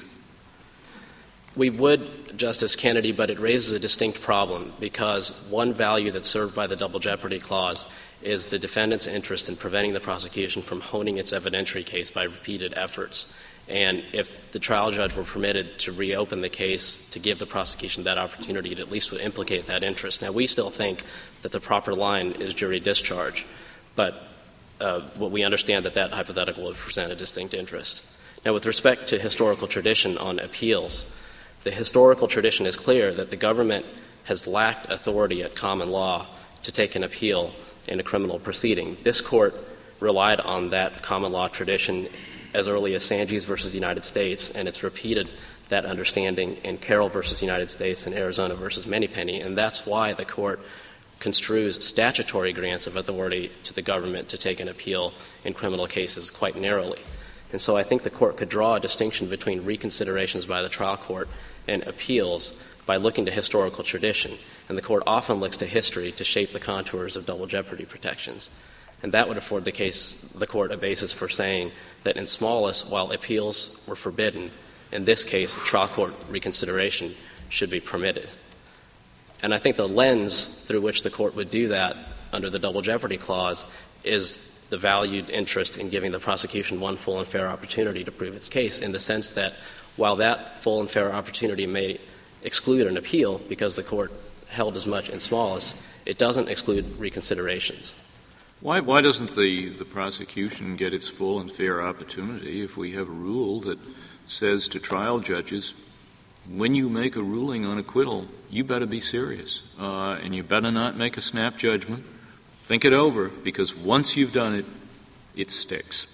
We would, Justice Kennedy, but it raises a distinct problem because one value that's served by the Double Jeopardy Clause is the defendant's interest in preventing the prosecution from honing its evidentiary case by repeated efforts. And if the trial judge were permitted to reopen the case to give the prosecution that opportunity, it at least would implicate that interest. Now, we still think that the proper line is jury discharge, but we understand that hypothetical would present a distinct interest. Now, with respect to historical tradition on appeals, the historical tradition is clear that the government has lacked authority at common law to take an appeal in a criminal proceeding. This Court relied on that common law tradition as early as Sanges v. United States, and it's repeated that understanding in Carroll v. United States and Arizona v. Manypenny, and that's why the Court construes statutory grants of authority to the government to take an appeal in criminal cases quite narrowly. And so I think the Court could draw a distinction between reconsiderations by the trial court and appeals by looking to historical tradition. And the Court often looks to history to shape the contours of double jeopardy protections. And that would afford the Court a basis for saying that in Smallest, while appeals were forbidden, in this case, trial court reconsideration should be permitted. And I think the lens through which the Court would do that under the Double Jeopardy Clause is the valued interest in giving the prosecution one full and fair opportunity to prove its case, in the sense that while that full and fair opportunity may exclude an appeal because the Court held as much in Smallest, it doesn't exclude reconsiderations. Why doesn't the prosecution get its full and fair opportunity if we have a rule that says to trial judges, when you make a ruling on acquittal, you better be serious, and you better not make a snap judgment. Think it over, because once you've done it, it sticks.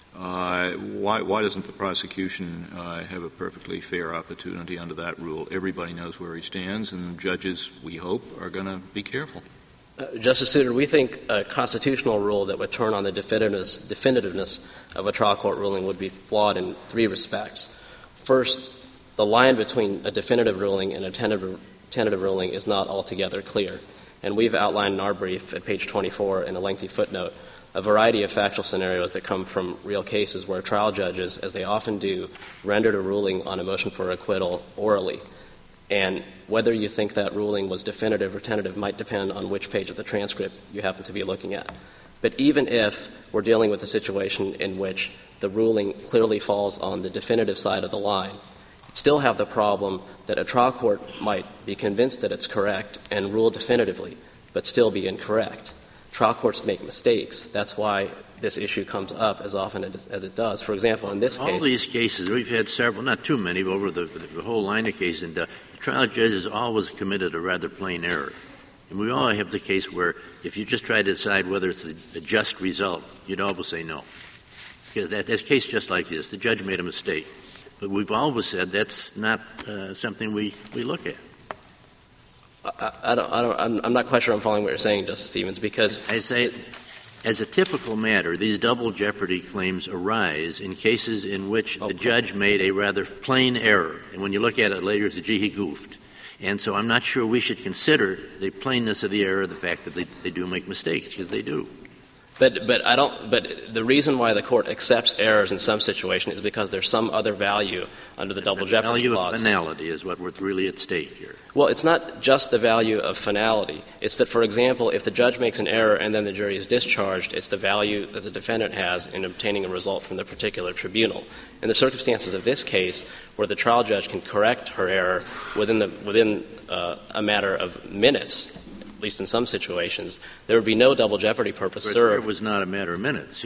Why doesn't the prosecution have a perfectly fair opportunity under that rule? Everybody knows where he stands, and judges, we hope, are going to be careful. Justice Souter, we think a constitutional rule that would turn on the definitiveness of a trial court ruling would be flawed in three respects. First, the line between a definitive ruling and a tentative ruling is not altogether clear. And we've outlined in our brief at page 24 in a lengthy footnote a variety of factual scenarios that come from real cases where trial judges, as they often do, rendered a ruling on a motion for acquittal orally. And whether you think that ruling was definitive or tentative might depend on which page of the transcript you happen to be looking at. But even if we're dealing with a situation in which the ruling clearly falls on the definitive side of the line, you still have the problem that a trial court might be convinced that it's correct and rule definitively, but still be incorrect. Trial courts make mistakes. That's why this issue comes up as often as it does. For example, in this case— All these cases, we've had several, not too many, but over the whole line of cases, and the trial judges always committed a rather plain error. And we all have the case where if you just try to decide whether it's a just result, you'd always say no. Because that's a case just like this. The judge made a mistake. But we've always said that's not something we look at. I'm not quite sure I'm following what you're saying, Justice Stevens, because I say, as a typical matter, these double jeopardy claims arise in cases in which the judge made a rather plain error. And when you look at it later, it's gee, he goofed. And so I'm not sure we should consider the plainness of the error, the fact that they do make mistakes, because they do. But the reason why the court accepts errors in some situation is because there's some other value under the double jeopardy clause. The value of finality is what we're really at stake here. Well, it's not just the value of finality. It's that, for example, if the judge makes an error and then the jury is discharged, it's the value that the defendant has in obtaining a result from the particular tribunal. In the circumstances of this case, where the trial judge can correct her error within a matter of minutes, at least in some situations, there would be no double jeopardy purpose served. It was not a matter of minutes.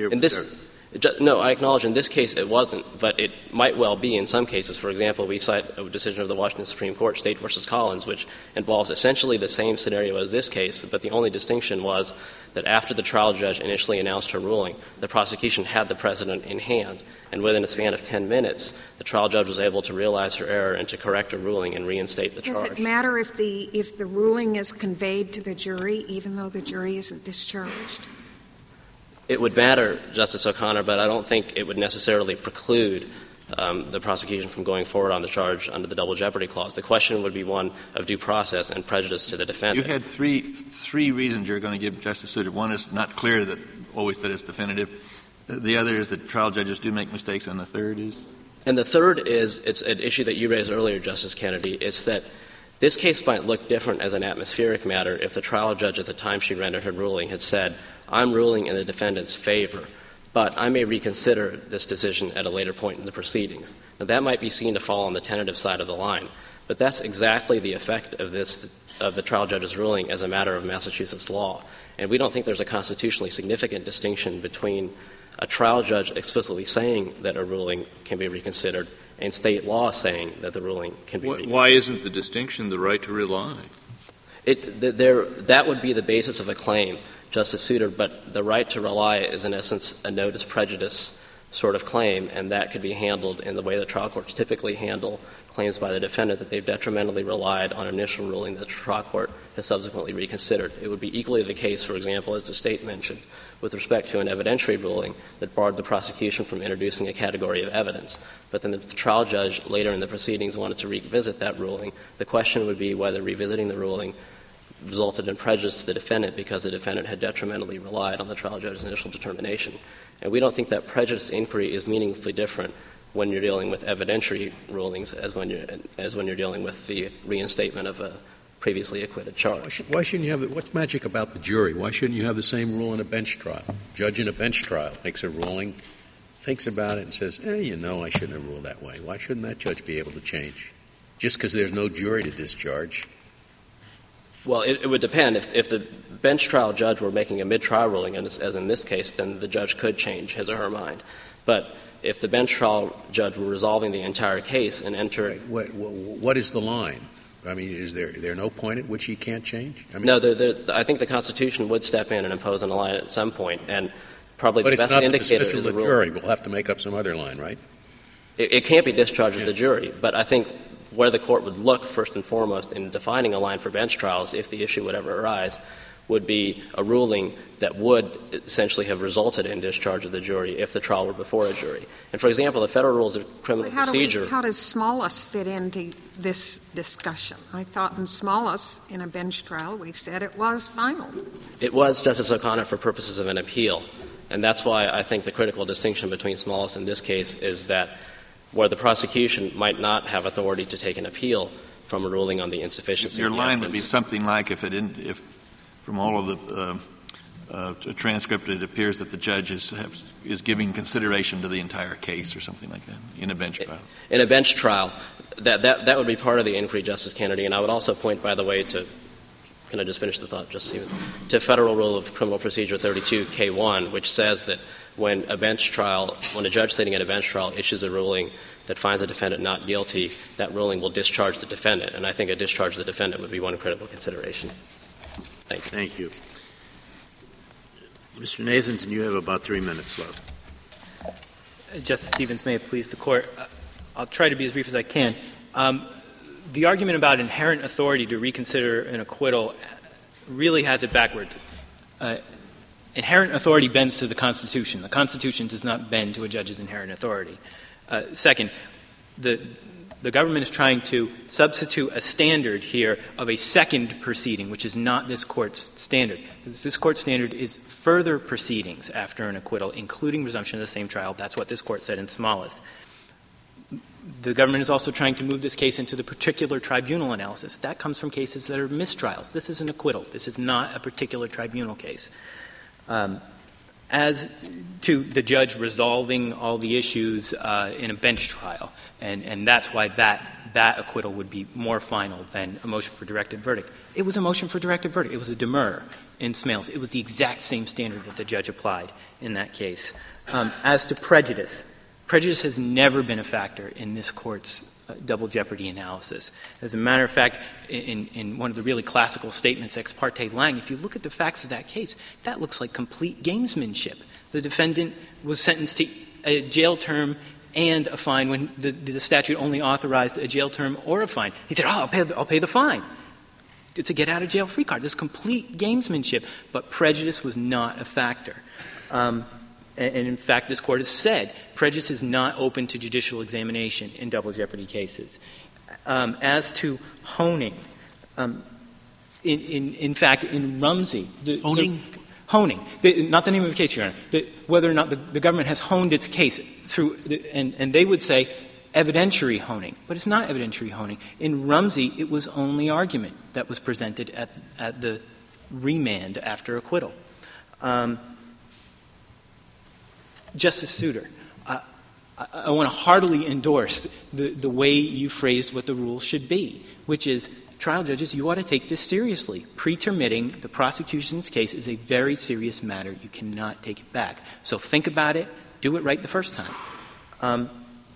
No, I acknowledge in this case it wasn't, but it might well be in some cases. For example, we cite a decision of the Washington Supreme Court, State v. Collins, which involves essentially the same scenario as this case, but the only distinction was that after the trial judge initially announced her ruling, the prosecution had the precedent in hand, and within a span of 10 minutes, the trial judge was able to realize her error and to correct her ruling and reinstate the charge. Does it matter if the ruling is conveyed to the jury, even though the jury isn't discharged? It would matter, Justice O'Connor, but I don't think it would necessarily preclude the prosecution from going forward on the charge under the Double Jeopardy Clause. The question would be one of due process and prejudice to the defendant. You had three reasons you're going to give Justice Souter. One is not clear that it's definitive. The other is that trial judges do make mistakes, and the third is? And the third is, it's an issue that you raised earlier, Justice Kennedy. It's that this case might look different as an atmospheric matter if the trial judge at the time she rendered her ruling had said, I'm ruling in the defendant's favor, but I may reconsider this decision at a later point in the proceedings. Now, that might be seen to fall on the tentative side of the line, but that's exactly the effect of the trial judge's ruling as a matter of Massachusetts law. And we don't think there's a constitutionally significant distinction between a trial judge explicitly saying that a ruling can be reconsidered and state law saying that the ruling can be reconsidered. Why isn't the distinction the right to rely? That would be the basis of a claim, Justice Souter, but the right to rely is in essence a notice prejudice sort of claim, and that could be handled in the way that trial courts typically handle claims by the defendant that they've detrimentally relied on an initial ruling that the trial court has subsequently reconsidered. It would be equally the case, for example, as the State mentioned, with respect to an evidentiary ruling that barred the prosecution from introducing a category of evidence. But then if the trial judge later in the proceedings wanted to revisit that ruling, the question would be whether revisiting the ruling resulted in prejudice to the defendant because the defendant had detrimentally relied on the trial judge's initial determination. And we don't think that prejudice inquiry is meaningfully different when you're dealing with evidentiary rulings as when you're dealing with the reinstatement of a previously acquitted charge. Why shouldn't you have what's magic about the jury? Why shouldn't you have the same rule in a bench trial? Judge in a bench trial makes a ruling, thinks about it, and says, I shouldn't have ruled that way. Why shouldn't that judge be able to change? Just because there's no jury to discharge. Well, it would depend. If the bench trial judge were making a mid-trial ruling, as in this case, then the judge could change his or her mind. But if the bench trial judge were resolving the entire case and entered— Right. What is the line? I mean, is there no point at which he can't change? No, I think the Constitution would step in and impose a line at some point. And probably But the it's best not the indicator dismissal is of a the rule. jury. We'll have to make up some other line, right? It can't be discharge of the jury, but I think where the court would look first and foremost in defining a line for bench trials, if the issue would ever arise, would be a ruling that would essentially have resulted in discharge of the jury if the trial were before a jury. And, for example, the Federal Rules of Criminal Procedure— How does Smallus fit into this discussion? I thought in Smallus, in a bench trial, we said it was final. It was, Justice O'Connor, for purposes of an appeal. And that's why I think the critical distinction between Smallus and this case is that where the prosecution might not have authority to take an appeal from a ruling on the insufficiency Your of the line evidence. would be something like if from all of the transcript it appears that the judge is giving consideration to the entire case or something like that in a bench trial. In a bench trial, that would be part of the inquiry, Justice Kennedy. And I would also point, by the way, to — can I just finish the thought, Justice Stevens? To Federal Rule of Criminal Procedure 32K1, which says that when a judge sitting at a bench trial issues a ruling that finds a defendant not guilty, that ruling will discharge the defendant. And I think a discharge of the defendant would be one critical consideration. Thank you. Thank you. Mr. Nathanson, you have about 3 minutes left. Justice Stevens, may it please the Court. I'll try to be as brief as I can. The argument about inherent authority to reconsider an acquittal really has it backwards. Inherent authority bends to the Constitution. The Constitution does not bend to a judge's inherent authority. Second, the government is trying to substitute a standard here of a second proceeding, which is not this Court's standard. This Court's standard is further proceedings after an acquittal, including resumption of the same trial. That's what this Court said in Smallus. The government is also trying to move this case into the particular tribunal analysis. That comes from cases that are mistrials. This is an acquittal. This is not a particular tribunal case. As to the judge resolving all the issues in a bench trial, and that's why that acquittal would be more final than a motion for directed verdict. It was a motion for directed verdict. It was a demur in Smales. It was the exact same standard that the judge applied in that case. As to prejudice has never been a factor in this Court's double jeopardy analysis. As a matter of fact, in one of the really classical statements, Ex parte Lang, if you look at the facts of that case, that looks like complete gamesmanship. The defendant was sentenced to a jail term and a fine when the statute only authorized a jail term or a fine. He said, I'll pay the fine. It's a get-out-of-jail-free card. This complete gamesmanship, but prejudice was not a factor. And in fact, this Court has said prejudice is not open to judicial examination in double jeopardy cases. As to honing, in fact, in Rumsey, honing, not the name of the case, Your Honor, whether or not the government has honed its case through, and they would say evidentiary honing, but it's not evidentiary honing. In Rumsey, it was only argument that was presented at the remand after acquittal. Justice Souter, I want to heartily endorse the way you phrased what the rule should be, which is, trial judges, you ought to take this seriously. Pretermitting the prosecution's case is a very serious matter. You cannot take it back. So think about it. Do it right the first time.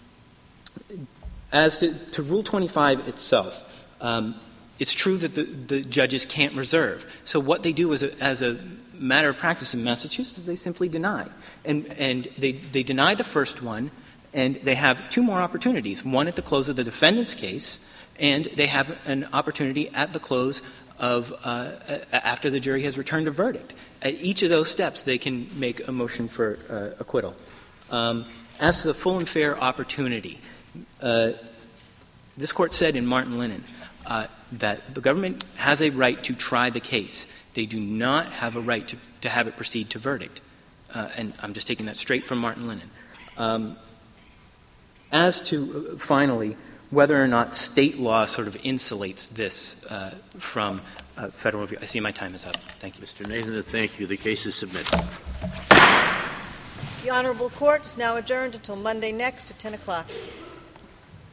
As to Rule 25 itself, it's true that the judges can't reserve. So what they do as a matter of practice in Massachusetts, they simply deny. And they deny the first one, and they have two more opportunities, one at the close of the defendant's case, and they have an opportunity at the close of after the jury has returned a verdict. At each of those steps, they can make a motion for acquittal. As to the full and fair opportunity, this Court said in Martin Lennon that the government has a right to try the case. They do not have a right to have it proceed to verdict. And I'm just taking that straight from Martin Lennon. As to, finally, whether or not state law sort of insulates this from federal review. I see my time is up. Thank you. Mr. Nathan, thank you. The case is submitted. The Honorable Court is now adjourned until Monday next at 10 o'clock.